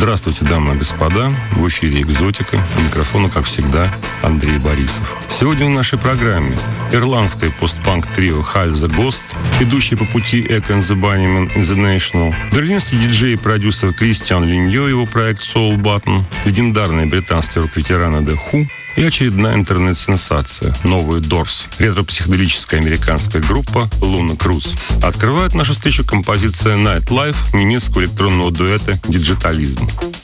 Здравствуйте, дамы и господа. В эфире «Экзотика». У микрофона, как всегда, Андрей Борисов. Сегодня в нашей программе ирландское постпанк-трио Hive the Ghost, идущий по пути Echo and the Bunnymen in the National, берлинский диджей и продюсер Кристиан Линьо, его проект Soul Button, легендарный британский рок-ветеран The Who и очередная интернет-сенсация — новый Doors, ретро-психоделическая американская группа Luna Cruz. Открывает нашу встречу композиция Nightlife немецкого электронного дуэта Digitalism.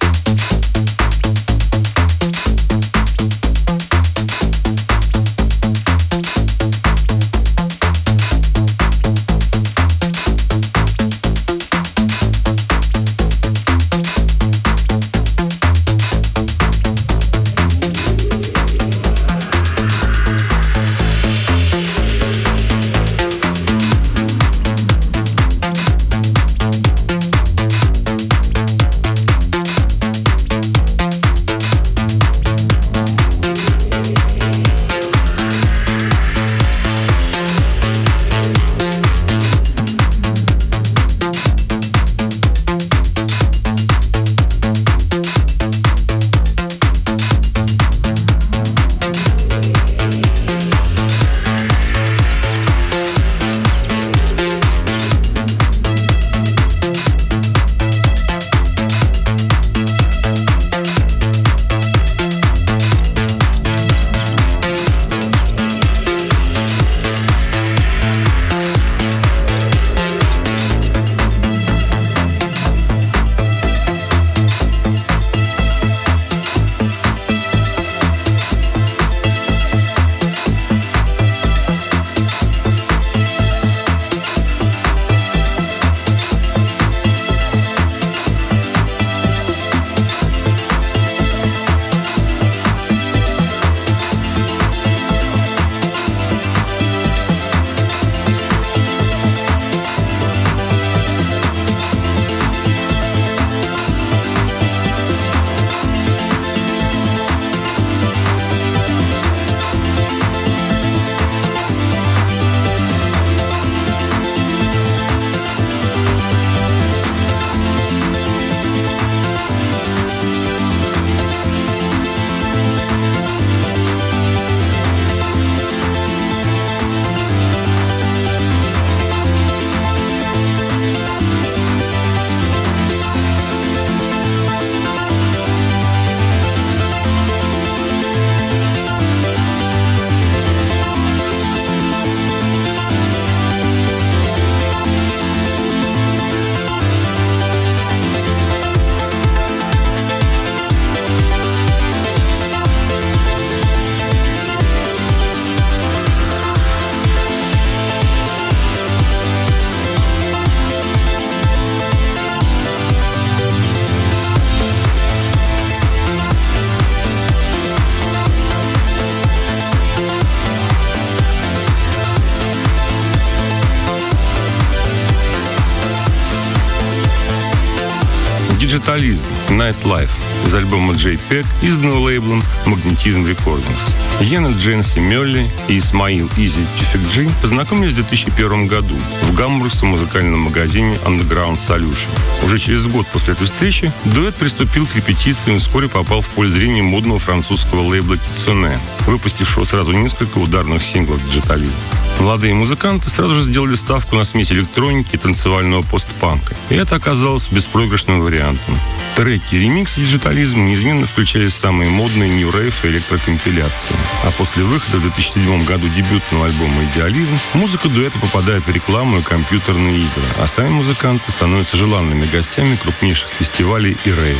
Digitalism, Nightlife из альбома JPEG, изданного лейблом Magnetism Recordings. Йена Дженси Мёлли и Исмаил Изи Тюфекджи познакомились в 2001 году в гамбургском музыкальном магазине Underground Solution. Уже через год после этой встречи дуэт приступил к репетициям и вскоре попал в поле зрения модного французского лейбла Kitsune, выпустившего сразу несколько ударных синглов Digitalism. Молодые музыканты сразу же сделали ставку на смесь электроники и танцевального постпанка, и это оказалось беспроигрышным вариантом. Треки и ремиксы Digitalism неизменно включали самые модные нью-рейв и электрокомпиляции. А после выхода в 2007 году дебютного альбома «Идеализм» музыка дуэта попадает в рекламу и компьютерные игры, а сами музыканты становятся желанными гостями крупнейших фестивалей и рейвов.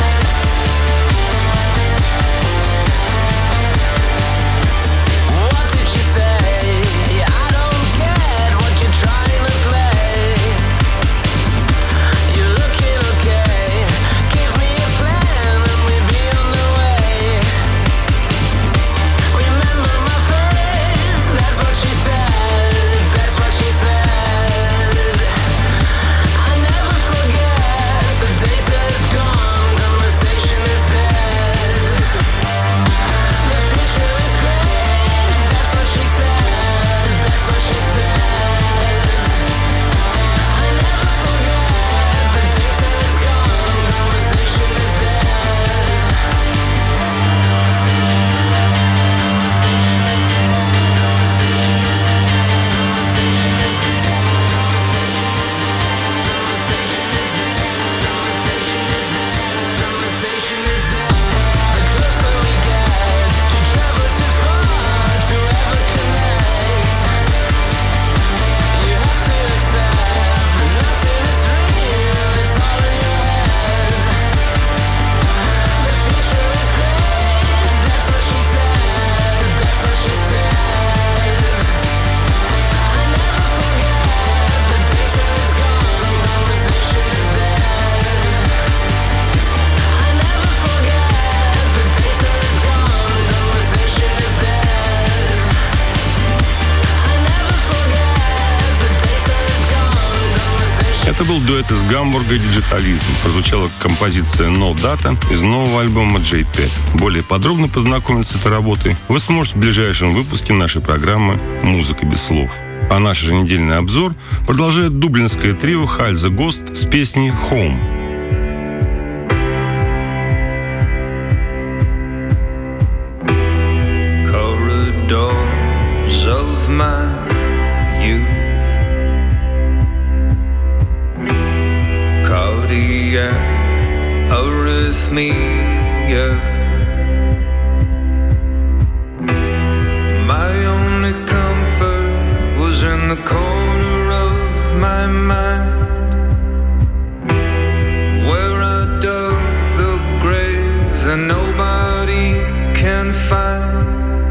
What Это был дуэт из Гамбурга «Диджитализм». Прозвучала композиция «No Data» из нового альбома JPEG. Более подробно познакомиться с этой работой вы сможете в ближайшем выпуске нашей программы «Музыка без слов». А наш еженедельный обзор продолжает дублинское трио Hal the Ghost с песней «Home». Corridors of my youth, cardiac arrhythmia. My only comfort was in the corner of my mind, where I dug the grave that nobody can find.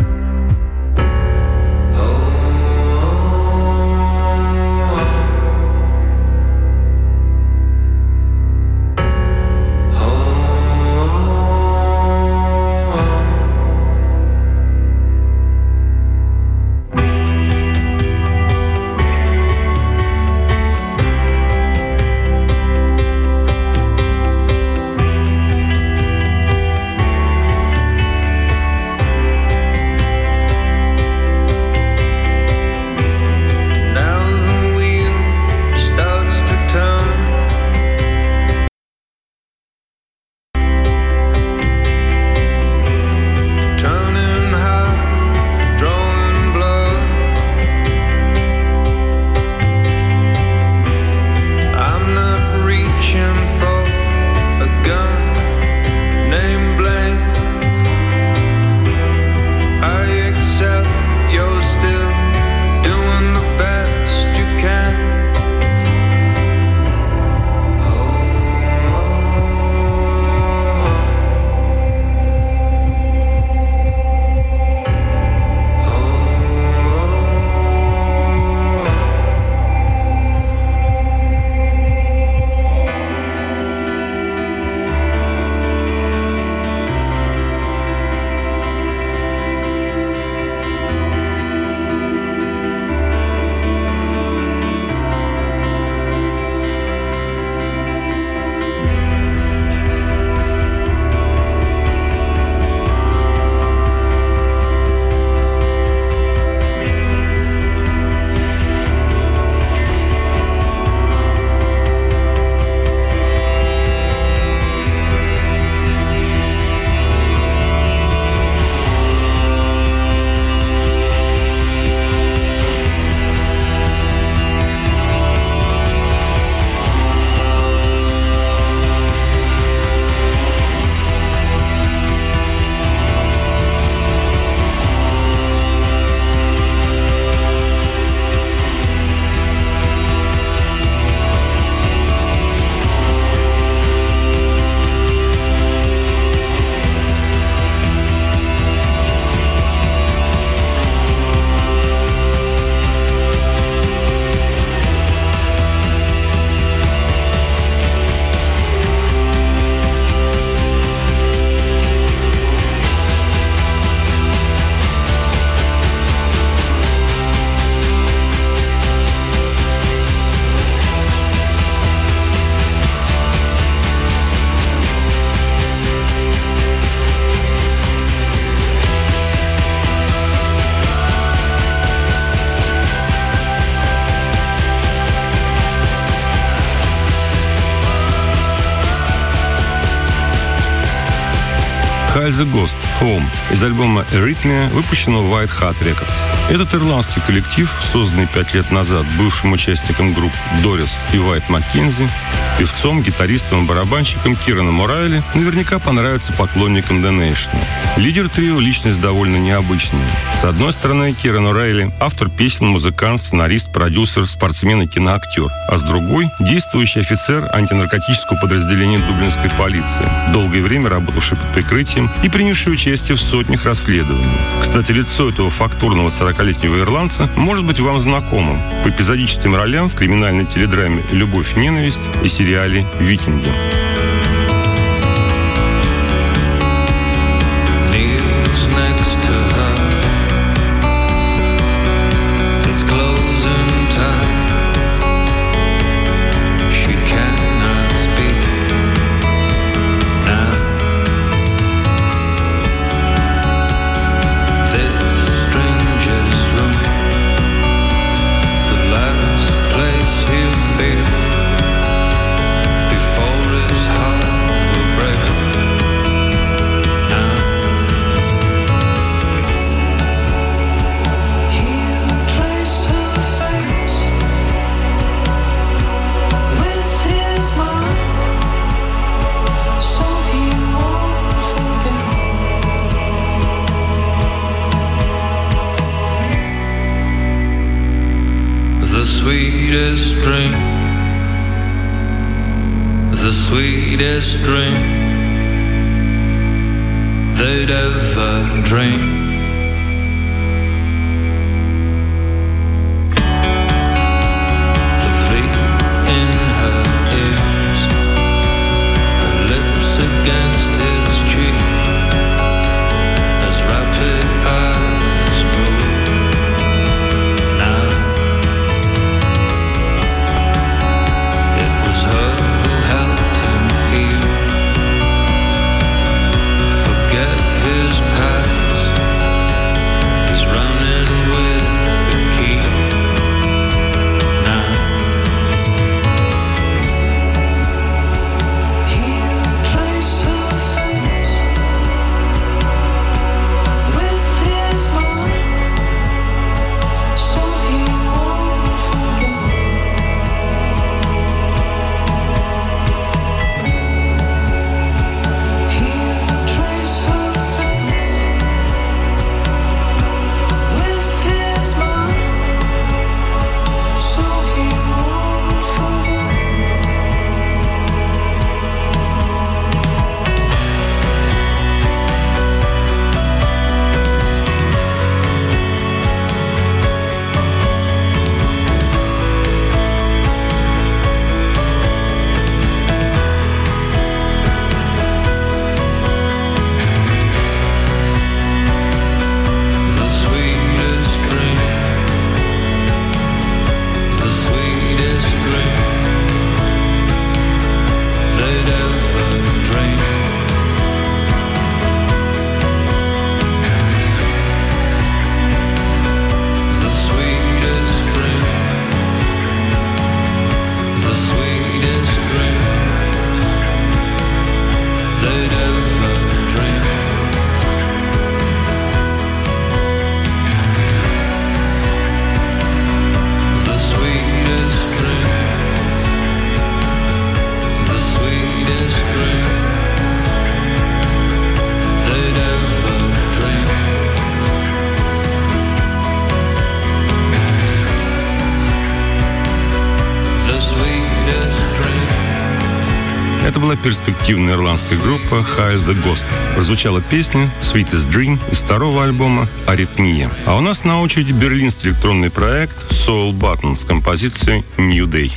Hal the Ghost Home из альбома Arrhythmia, выпущенного White Hat Records. Этот ирландский коллектив, созданный 5 лет назад бывшим участником групп Дорис и Уайт Маккензи, певцом, гитаристом и барабанщиком Кираном О'Райли, наверняка понравится поклонникам The National. Лидер трио – личность довольно необычная. С одной стороны, Киран О'Райли – автор песен, музыкант, сценарист, продюсер, спортсмен и киноактер, а с другой – действующий офицер антинаркотического подразделения дублинской полиции, долгое время работавший под прикрытием и принявший участие в сотнях расследований. Кстати, лицо этого фактурного 40-летнего ирландца может быть вам знакомым по эпизодическим ролям в криминальной теледраме «Любовь и ненависть» и сериале «Викинги». She sweetest dream, the sweetest dream they'd ever dream. Это была перспективная ирландская группа High the Ghost. Прозвучала песня Sweetest Dream из второго альбома «Аритмия». А у нас на очереди берлинский электронный проект Soul Button с композицией New Day.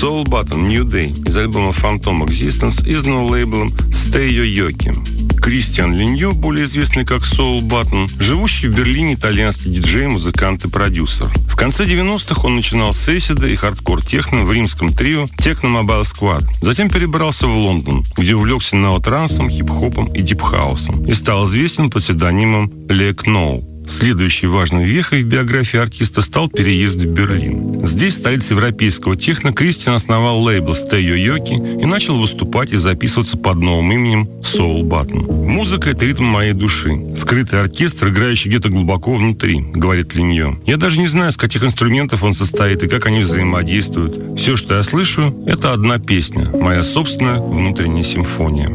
Soul Button New Day из альбома Phantom Existence и с ноу-лейблом Stay Yoyoki. Кристиан Линьо, более известный как Soul Button, живущий в Берлине итальянский диджей, музыкант и продюсер. В конце 90-х он начинал с эйсида и хардкор-техно в римском трио Techno Mobile Squad. Затем перебрался в Лондон, где увлекся неотрансом, хип-хопом и дипхаусом и стал известен под псевдонимом Lek No. Следующей важной вехой в биографии артиста стал переезд в Берлин. Здесь, в столице европейского техно, Кристиан основал лейбл Stay Yoyoki и начал выступать и записываться под новым именем Soul Button. «Музыка — это ритм моей души. Скрытый оркестр, играющий где-то глубоко внутри», — говорит Линьо. «Я даже не знаю, из каких инструментов он состоит и как они взаимодействуют. Все, что я слышу, — это одна песня, моя собственная внутренняя симфония».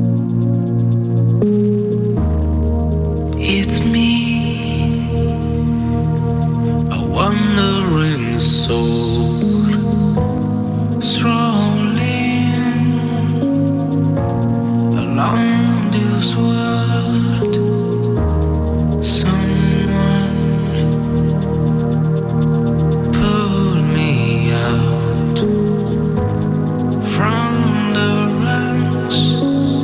It's me, a wandering soul, strolling along this world. Someone pulled me out from the ranks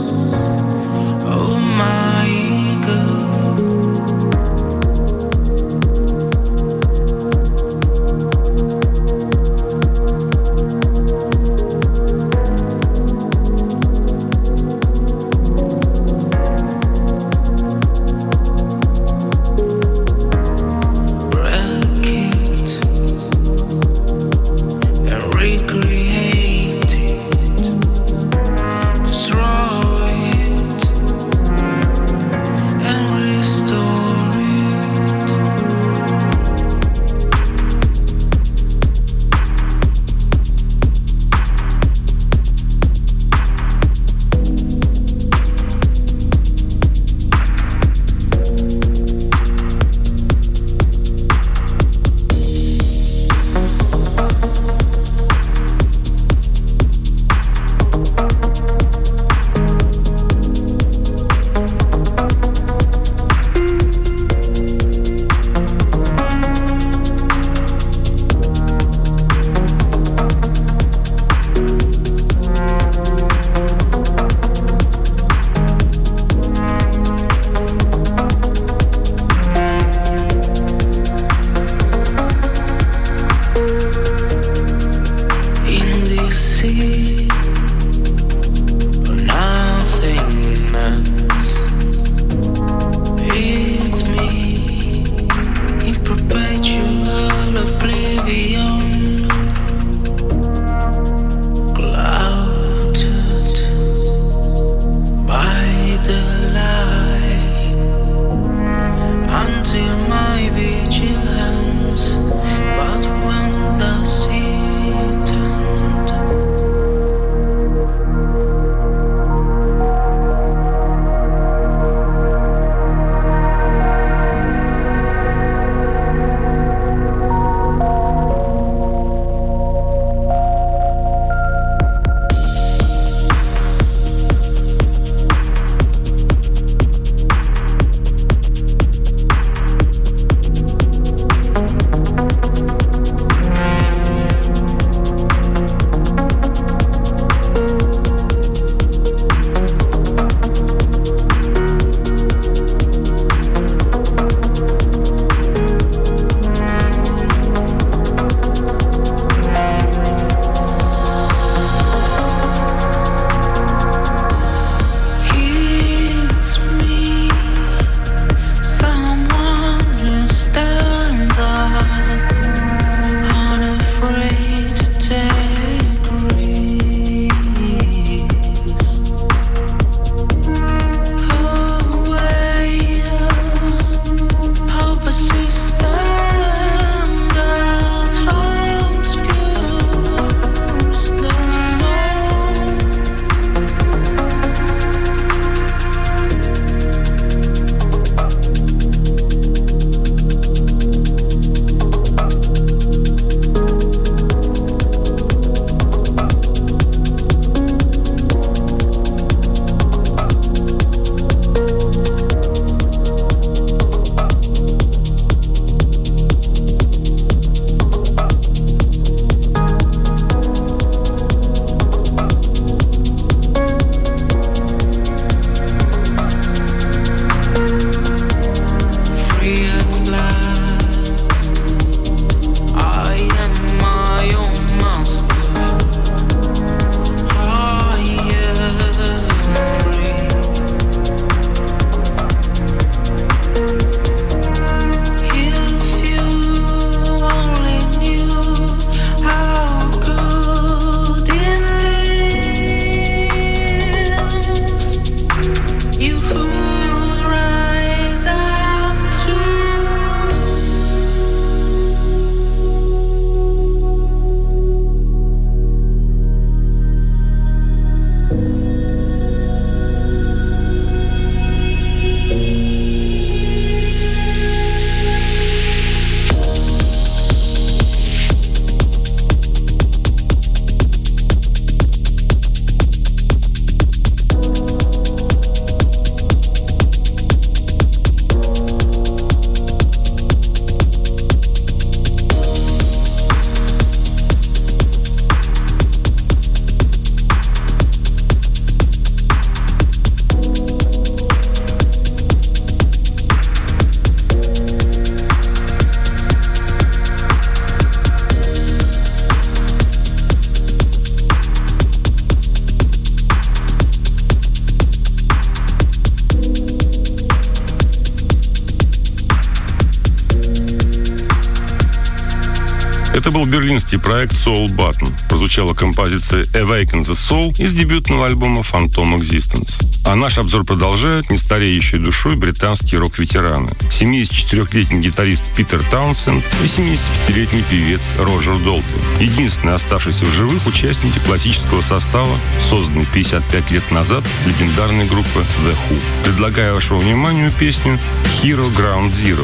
Это был берлинский проект Soul Button. Прозвучала композиция Awaken the Soul из дебютного альбома Phantom Existence. А наш обзор продолжают нестареющей душой британские рок-ветераны. 74-летний гитарист Питер Таунсенд и 75-летний певец Роджер Долтон. Единственные оставшиеся в живых участники классического состава, созданной 55 лет назад легендарной группы The Who. Предлагаю вашему вниманию песню Hero Ground Zero.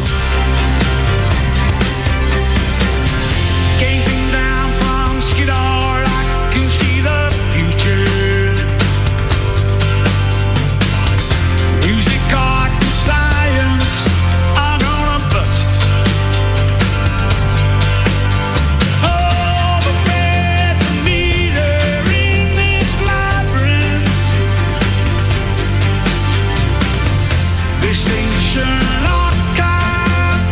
Station lock,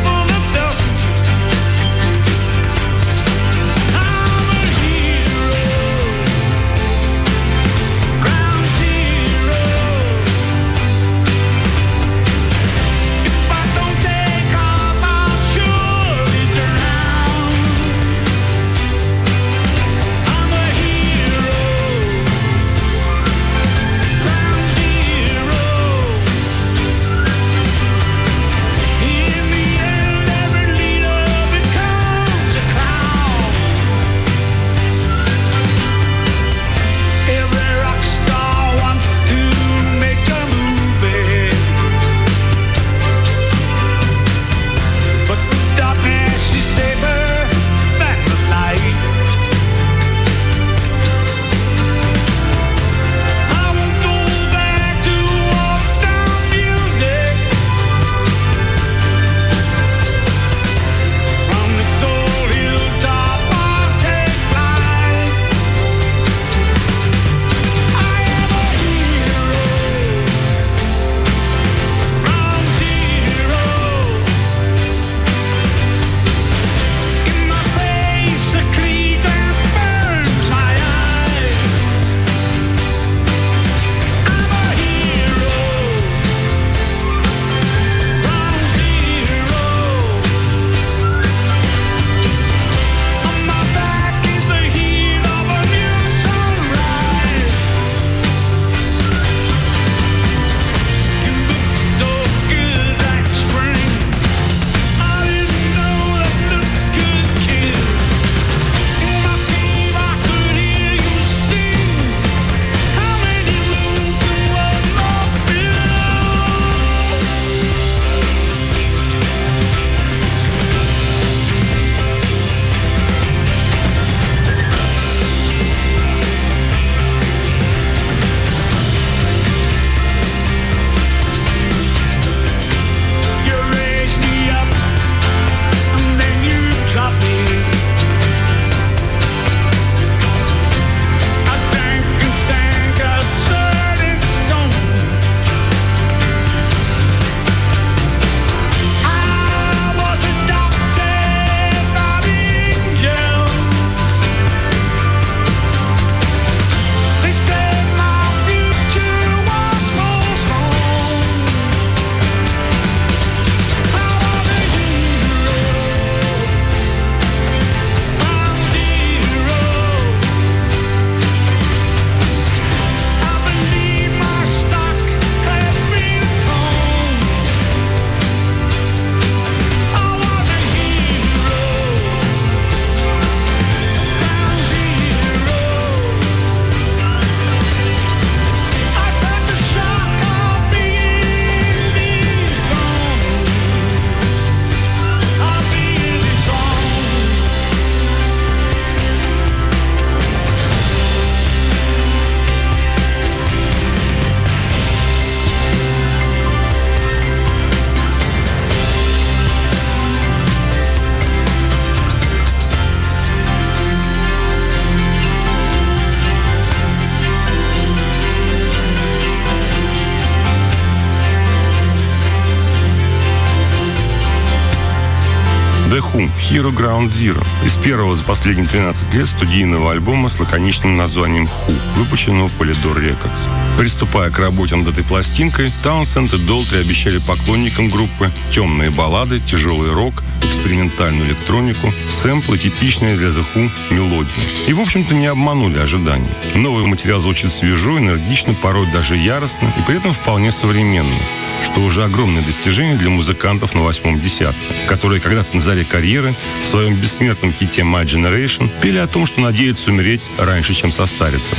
Who «Hero Ground Zero» из первого за последние 13 лет студийного альбома с лаконичным названием «Who», выпущенного в Polydor Records. Приступая к работе над этой пластинкой, Таунсенд и Долтри обещали поклонникам группы темные баллады, тяжелый рок, экспериментальную электронику, сэмплы, типичные для The Who мелодии. И, в общем-то, не обманули ожиданий. Новый материал звучит свежо, энергично, порой даже яростно и при этом вполне современно, что уже огромное достижение для музыкантов на 8-м десятке, которые когда-то на заре карьеры в своем бессмертном хите «My Generation» пели о том, что надеются умереть раньше, чем состариться.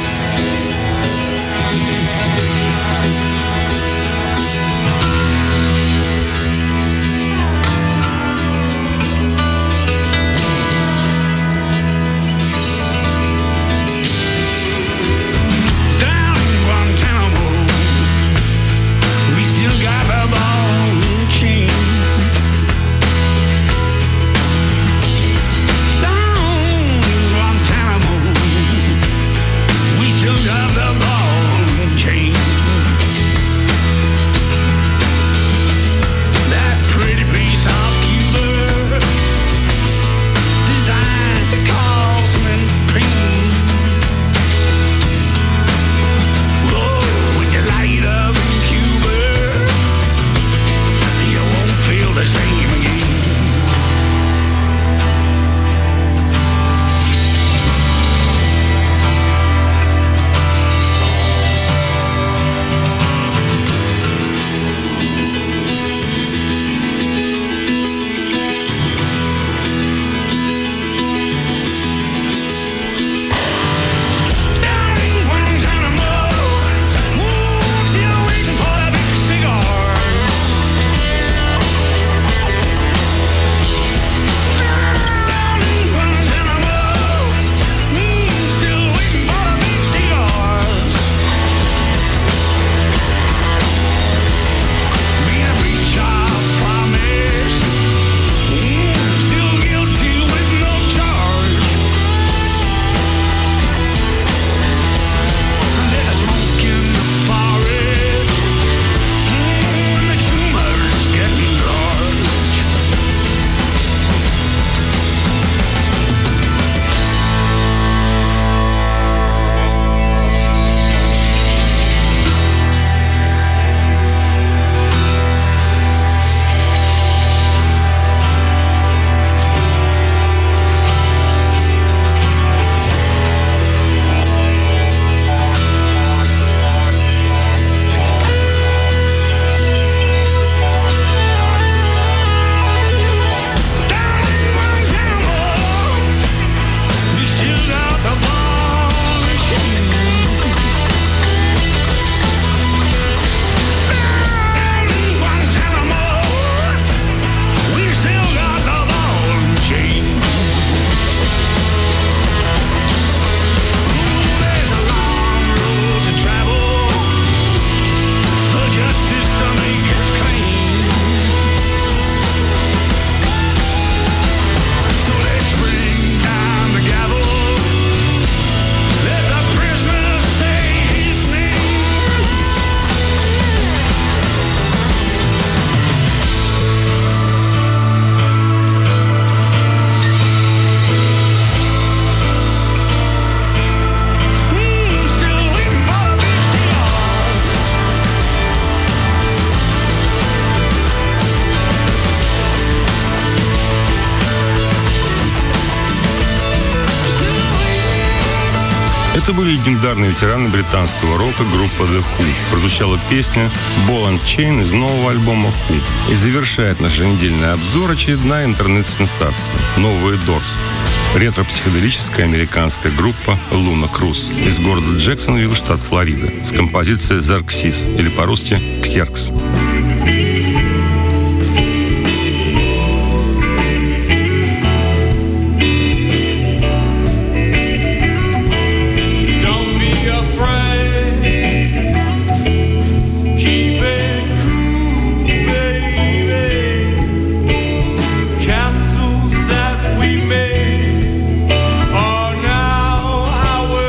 Это были легендарные ветераны британского рока группа The Who. Прозвучала песня «Ball and Chain» из нового альбома Who. И завершает наш недельный обзор очередная интернет-сенсация «Новые Doors». Ретро-психоделическая американская группа Luna Cruz из города Джексонвилл, штат Флорида, с композицией «Xerxes» или по-русски «Ксеркс».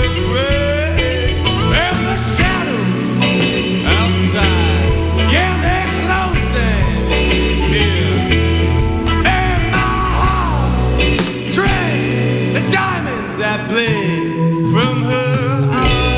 Yeah, bled from her eyes.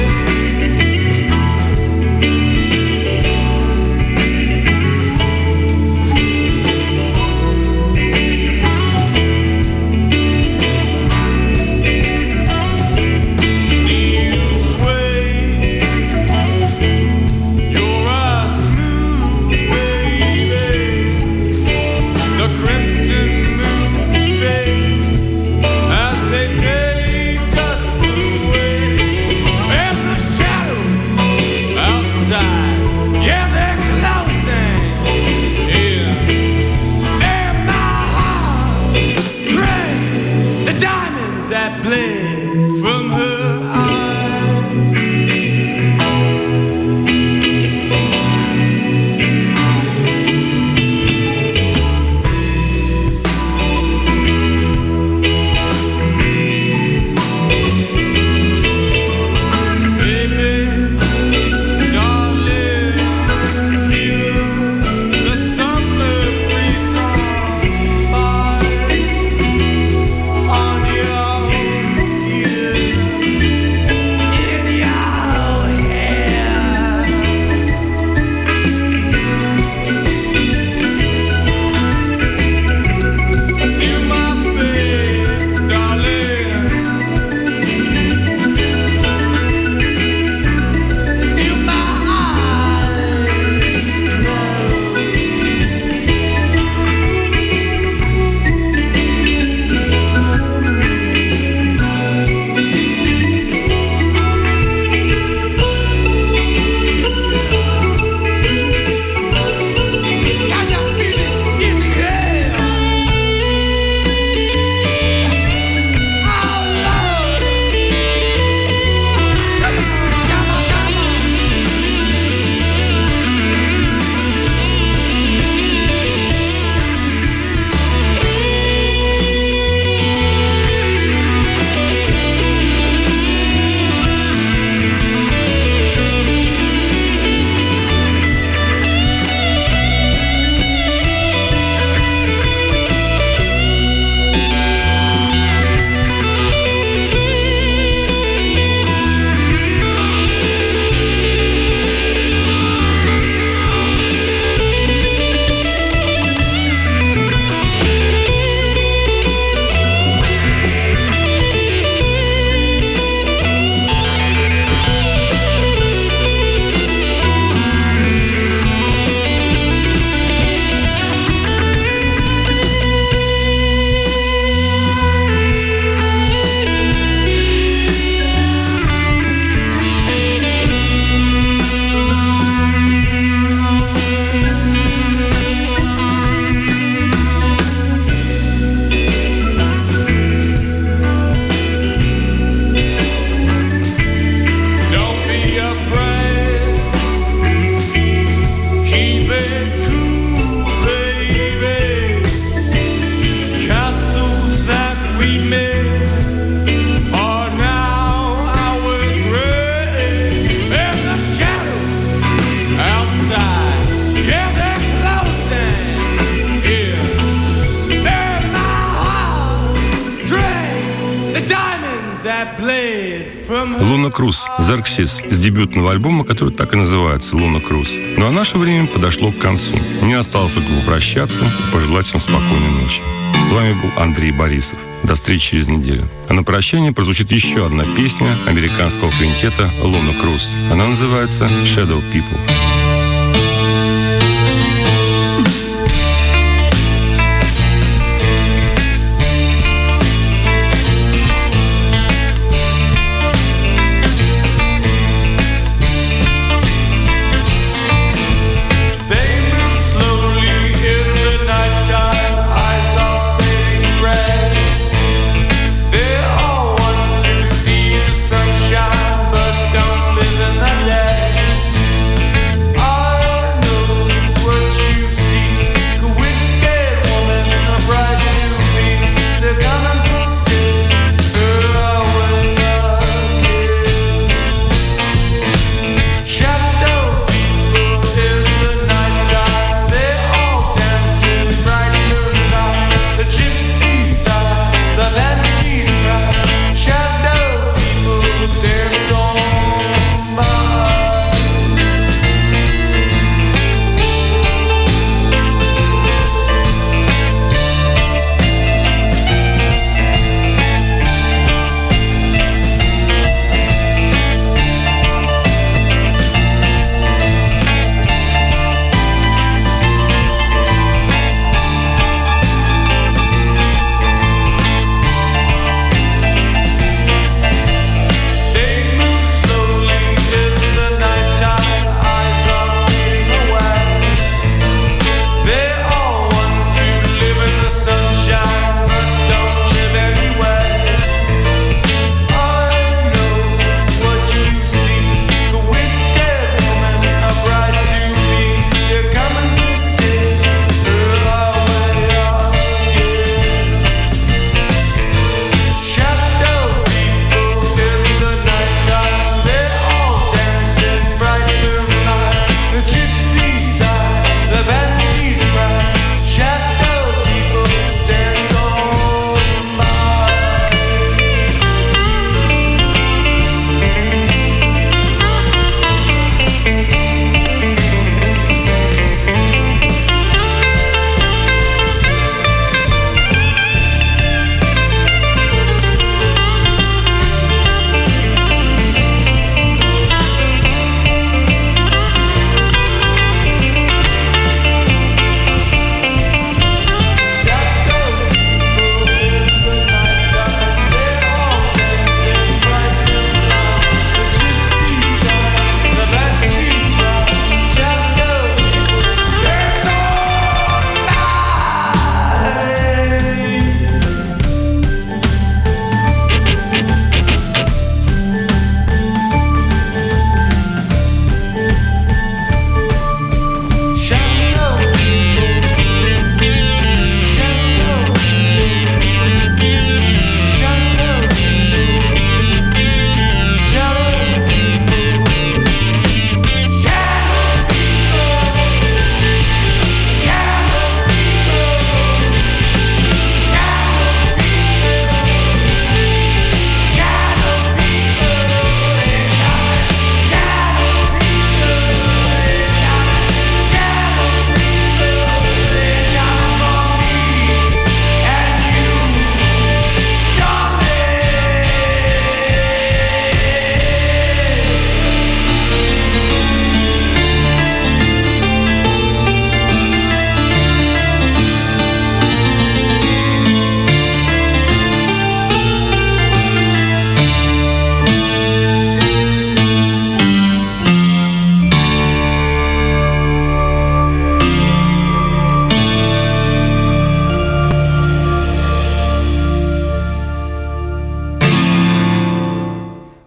Луна Круз, Xerxes, с дебютного альбома, который так и называется «Луна Круз». Ну а наше время подошло к концу. Мне осталось только попрощаться и пожелать вам спокойной ночи. С вами был Андрей Борисов. До встречи через неделю. А на прощание прозвучит еще одна песня американского квинтета «Луна Круз». Она называется «Shadow People».